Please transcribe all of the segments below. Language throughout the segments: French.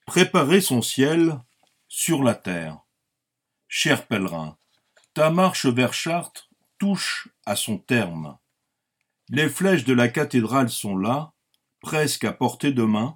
Préparer son ciel sur la terre. Cher pèlerin, ta marche vers Chartres touche à son terme. Les flèches de la cathédrale sont là, presque à portée de main.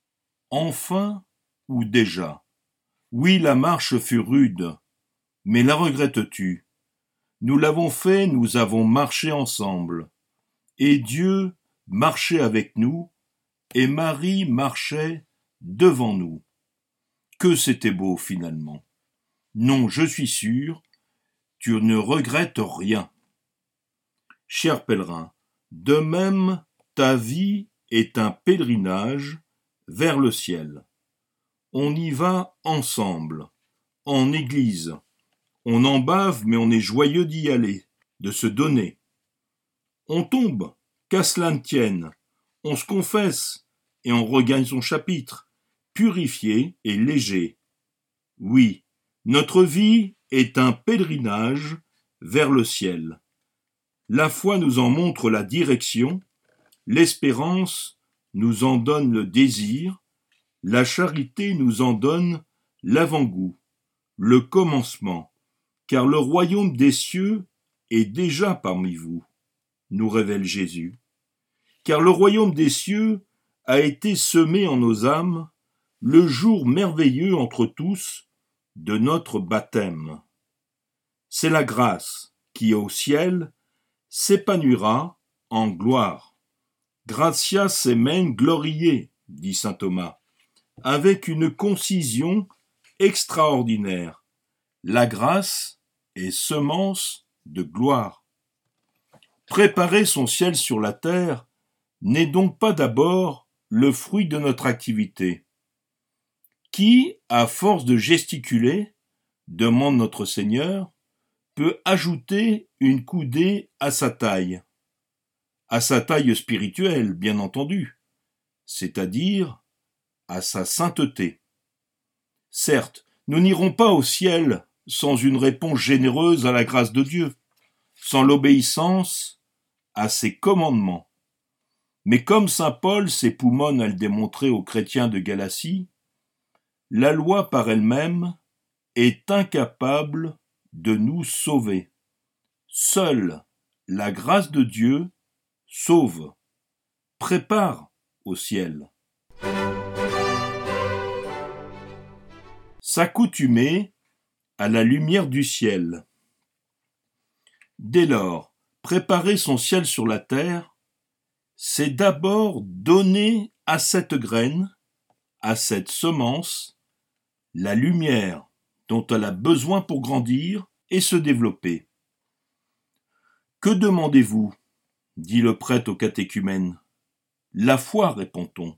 Enfin ou déjà? Oui, la marche fut rude, mais la regrettes-tu? Nous l'avons fait, nous avons marché ensemble. Et Dieu marchait avec nous, et Marie marchait devant nous. Que c'était beau finalement. Non, je suis sûr, tu ne regrettes rien. Cher pèlerin, de même ta vie est un pèlerinage vers le ciel. On y va ensemble, en église. On en bave, mais on est joyeux d'y aller, de se donner. On tombe, qu'à cela ne tienne. On se confesse, et on regagne son chapitre, purifié et léger. Oui, notre vie est un pèlerinage vers le ciel. La foi nous en montre la direction, l'espérance nous en donne le désir, la charité nous en donne l'avant-goût, le commencement, car le royaume des cieux est déjà parmi vous, nous révèle Jésus. Car le royaume des cieux a été semé en nos âmes le jour merveilleux entre tous de notre baptême. C'est la grâce qui, au ciel, s'épanouira en gloire. Gratia semen gloriae, dit saint Thomas, avec une concision extraordinaire. La grâce est semence de gloire. Préparer son ciel sur la terre n'est donc pas d'abord le fruit de notre activité. Qui, à force de gesticuler, demande notre Seigneur, peut ajouter une coudée à sa taille spirituelle, bien entendu, c'est-à-dire à sa sainteté. Certes, nous n'irons pas au ciel sans une réponse généreuse à la grâce de Dieu, sans l'obéissance à ses commandements. Mais comme saint Paul s'époumonne à le démontrer aux chrétiens de Galatie, la loi par elle-même est incapable de nous sauver. Seule la grâce de Dieu sauve, prépare au ciel. S'accoutumer à la lumière du ciel. Dès lors, préparer son ciel sur la terre, c'est d'abord donner à cette graine, à cette semence, la lumière dont elle a besoin pour grandir et se développer. Que demandez-vous ? Dit le prêtre au catéchumène. La foi, répond-on.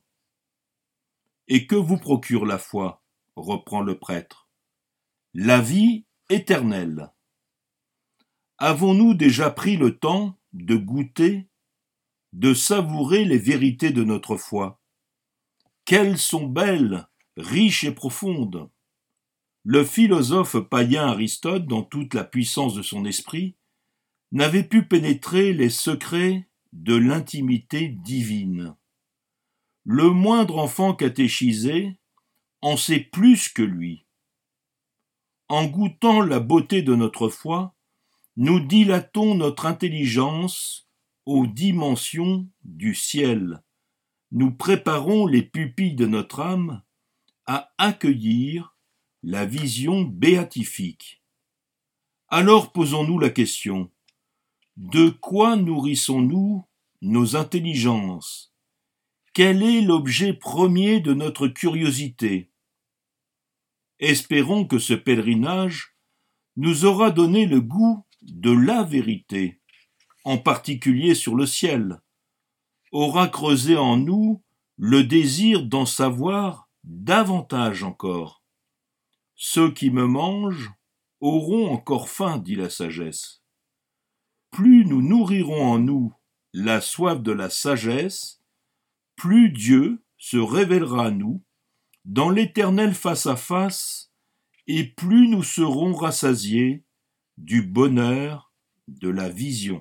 Et que vous procure la foi ? Reprend le prêtre. La vie éternelle. Avons-nous déjà pris le temps de goûter, de savourer les vérités de notre foi ? Qu'elles sont belles, riches et profondes. Le philosophe païen Aristote, dans toute la puissance de son esprit, n'avait pu pénétrer les secrets de l'intimité divine. Le moindre enfant catéchisé en sait plus que lui. En goûtant la beauté de notre foi, nous dilatons notre intelligence aux dimensions du ciel. Nous préparons les pupilles de notre âme à accueillir la vision béatifique. Alors posons-nous la question, de quoi nourrissons-nous nos intelligences ? Quel est l'objet premier de notre curiosité ? Espérons que ce pèlerinage nous aura donné le goût de la vérité, en particulier sur le ciel, aura creusé en nous le désir d'en savoir davantage encore. Ceux qui me mangent auront encore faim, dit la sagesse. Plus nous nourrirons en nous la soif de la sagesse, plus Dieu se révélera à nous dans l'éternel face-à-face, et plus nous serons rassasiés du bonheur de la vision.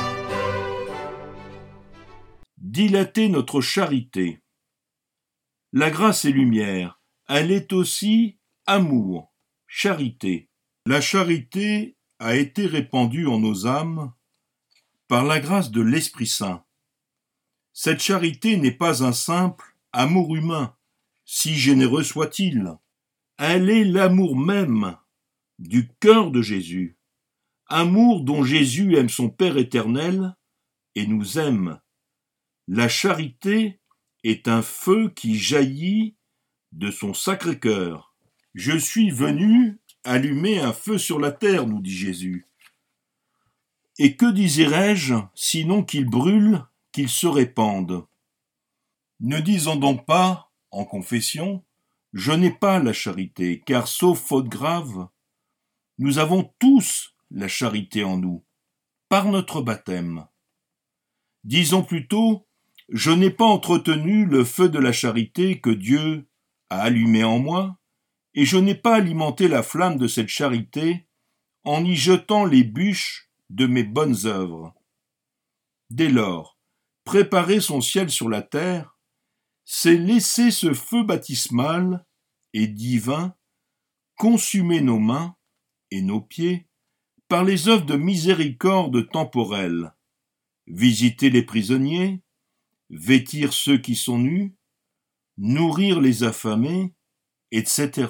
Dilater notre charité. La grâce est lumière, elle est aussi amour, charité. La charité a été répandue en nos âmes par la grâce de l'Esprit Saint. Cette charité n'est pas un simple amour humain, si généreux soit-il. Elle est l'amour même du cœur de Jésus, amour dont Jésus aime son Père éternel et nous aime. La charité est un feu qui jaillit de son Sacré-Cœur. Je suis venu allumer un feu sur la terre, nous dit Jésus. Et que dirais-je, sinon qu'il brûle, qu'il se répande? Ne disons donc pas, en confession, je n'ai pas la charité, car sauf faute grave, nous avons tous la charité en nous, par notre baptême. Disons plutôt, je n'ai pas entretenu le feu de la charité que Dieu a allumé en moi, et je n'ai pas alimenté la flamme de cette charité en y jetant les bûches de mes bonnes œuvres. Dès lors, préparer son ciel sur la terre, c'est laisser ce feu baptismal et divin consumer nos mains et nos pieds par les œuvres de miséricorde temporelle, visiter les prisonniers, vêtir ceux qui sont nus, nourrir les affamés, etc.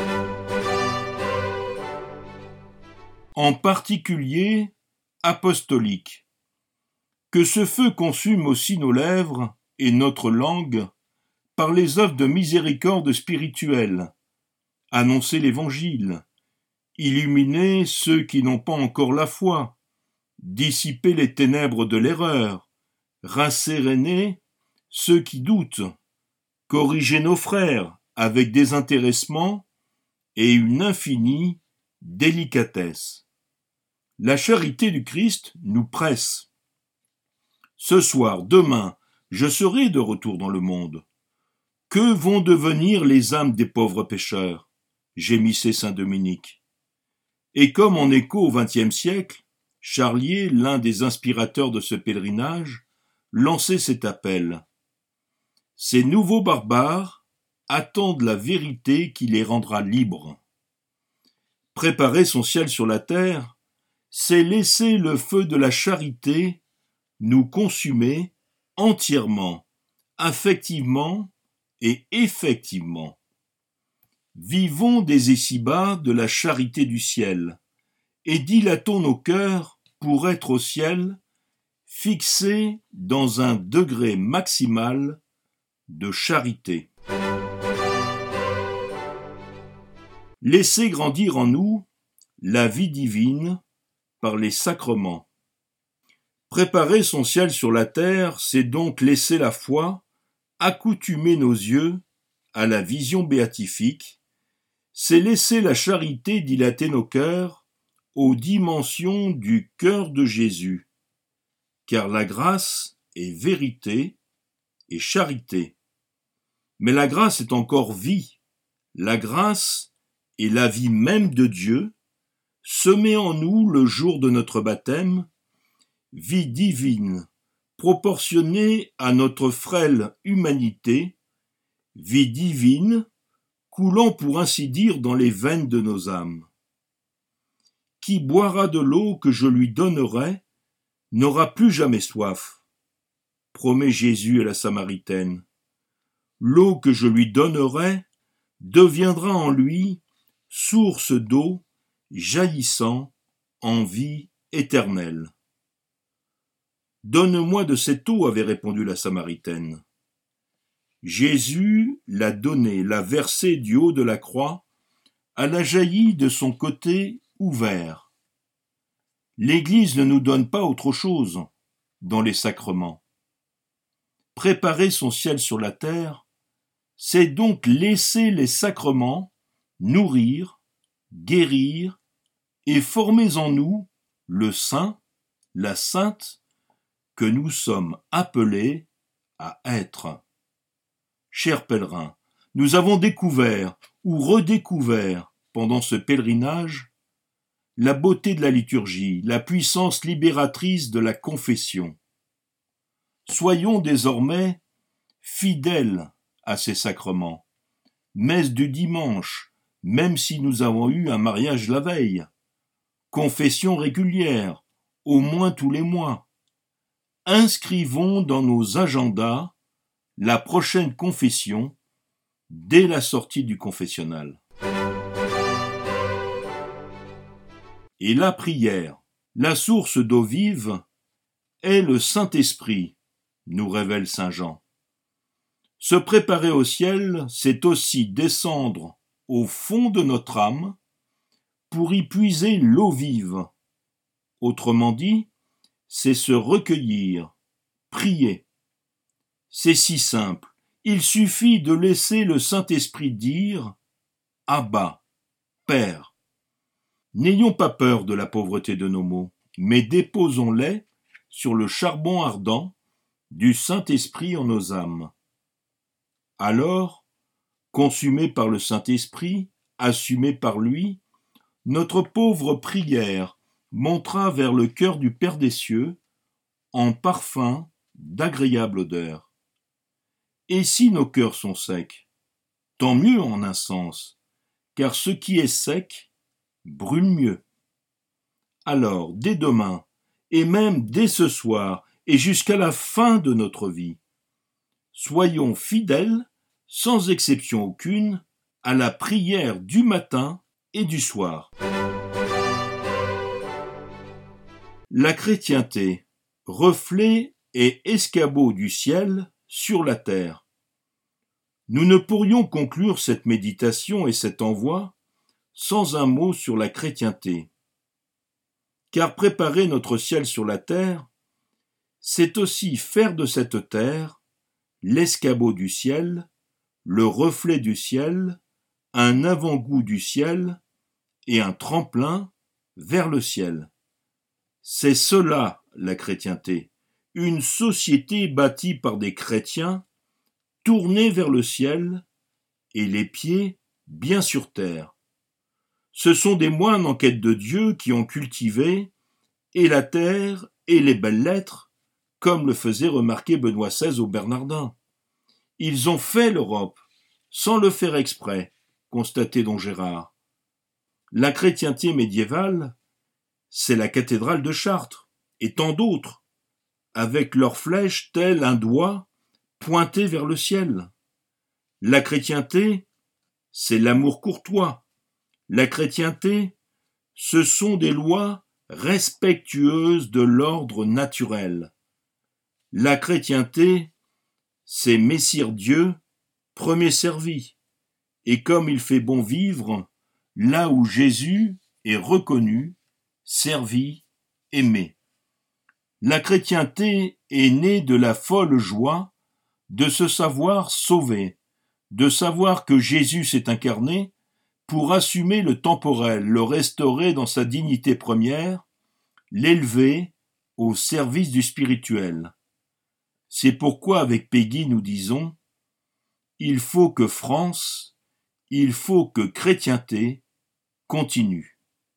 En particulier, apostolique. Que ce feu consume aussi nos lèvres et notre langue par les œuvres de miséricorde spirituelle, annoncer l'Évangile, illuminer ceux qui n'ont pas encore la foi, dissiper les ténèbres de l'erreur, rasséréner ceux qui doutent, corriger nos frères avec désintéressement et une infinie délicatesse. La charité du Christ nous presse. Ce soir, demain, je serai de retour dans le monde. Que vont devenir les âmes des pauvres pécheurs? Gémissait saint Dominique. Et comme en écho au XXe siècle, Charlier, l'un des inspirateurs de ce pèlerinage, lançait cet appel. Ces nouveaux barbares attendent la vérité qui les rendra libres. Préparer son ciel sur la terre, c'est laisser le feu de la charité nous consumer entièrement, affectivement et effectivement. Vivons des ici-bas de la charité du ciel, et dilatons nos cœurs pour être au ciel, fixés dans un degré maximal de charité. Laissez grandir en nous la vie divine par les sacrements. Préparer son ciel sur la terre, c'est donc laisser la foi accoutumer nos yeux à la vision béatifique, c'est laisser la charité dilater nos cœurs aux dimensions du cœur de Jésus, car la grâce est vérité et charité. Mais la grâce est encore vie, la grâce est la vie même de Dieu, semée en nous le jour de notre baptême, vie divine, proportionnée à notre frêle humanité, vie divine, coulant pour ainsi dire dans les veines de nos âmes. Qui boira de l'eau que je lui donnerai n'aura plus jamais soif, promet Jésus à la Samaritaine. L'eau que je lui donnerai deviendra en lui source d'eau jaillissant en vie éternelle. Donne-moi de cette eau, avait répondu la Samaritaine. Jésus l'a donnée, l'a versée du haut de la croix, elle a jailli de son côté ouvert. L'Église ne nous donne pas autre chose dans les sacrements. Préparer son ciel sur la terre, c'est donc laisser les sacrements nourrir, guérir et former en nous le saint, la sainte, que nous sommes appelés à être. Chers pèlerins, nous avons découvert ou redécouvert pendant ce pèlerinage la beauté de la liturgie, la puissance libératrice de la confession. Soyons désormais fidèles à ces sacrements. Messe du dimanche, même si nous avons eu un mariage la veille. Confession régulière, au moins tous les mois. Inscrivons dans nos agendas la prochaine confession dès la sortie du confessionnal. Et la prière, la source d'eau vive, est le Saint-Esprit, nous révèle saint Jean. Se préparer au ciel, c'est aussi descendre au fond de notre âme pour y puiser l'eau vive. Autrement dit, c'est se recueillir, prier. C'est si simple, il suffit de laisser le Saint-Esprit dire « Abba, Père ». N'ayons pas peur de la pauvreté de nos mots, mais déposons-les sur le charbon ardent du Saint-Esprit en nos âmes. Alors, consumés par le Saint-Esprit, assumés par lui, notre pauvre prière montera vers le cœur du Père des cieux en parfum d'agréable odeur. Et si nos cœurs sont secs, tant mieux en un sens, car ce qui est sec brûle mieux. Alors, dès demain, et même dès ce soir, et jusqu'à la fin de notre vie, soyons fidèles, sans exception aucune, à la prière du matin et du soir. La chrétienté, reflet et escabeau du ciel sur la terre. Nous ne pourrions conclure cette méditation et cet envoi sans un mot sur la chrétienté. Car préparer notre ciel sur la terre, c'est aussi faire de cette terre l'escabeau du ciel, le reflet du ciel, un avant-goût du ciel et un tremplin vers le ciel. C'est cela la chrétienté, une société bâtie par des chrétiens, tournés vers le ciel et les pieds bien sur terre. Ce sont des moines en quête de Dieu qui ont cultivé et la terre et les belles lettres, comme le faisait remarquer Benoît XVI aux Bernardins. Ils ont fait l'Europe, sans le faire exprès, constatait don Gérard. La chrétienté médiévale, c'est la cathédrale de Chartres, et tant d'autres, avec leurs flèches tel un doigt pointé vers le ciel. La chrétienté, c'est l'amour courtois. La chrétienté, ce sont des lois respectueuses de l'ordre naturel. La chrétienté, c'est Messire Dieu, premier servi, et comme il fait bon vivre, là où Jésus est reconnu, servi, aimé. La chrétienté est née de la folle joie de se savoir sauvé, de savoir que Jésus s'est incarné pour assumer le temporel, le restaurer dans sa dignité première, l'élever au service du spirituel. C'est pourquoi avec Peggy nous disons « Il faut que France, il faut que chrétienté continue ».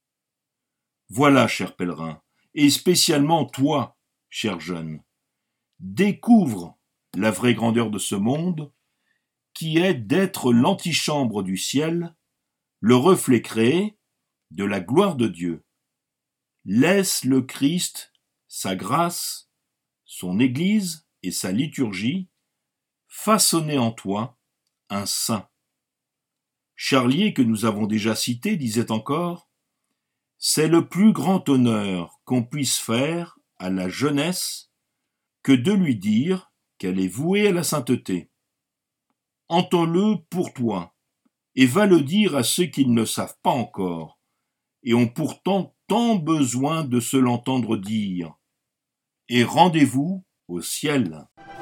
Voilà, cher pèlerin, et spécialement toi, cher jeune, découvre la vraie grandeur de ce monde, qui est d'être l'antichambre du ciel, le reflet créé de la gloire de Dieu. Laisse le Christ, sa grâce, son Église et sa liturgie façonner en toi un saint. Charlier, que nous avons déjà cité, disait encore « C'est le plus grand honneur qu'on puisse faire à la jeunesse que de lui dire qu'elle est vouée à la sainteté. Entends-le pour toi, et va le dire à ceux qui ne le savent pas encore, et ont pourtant tant besoin de se l'entendre dire. Et rendez-vous au ciel.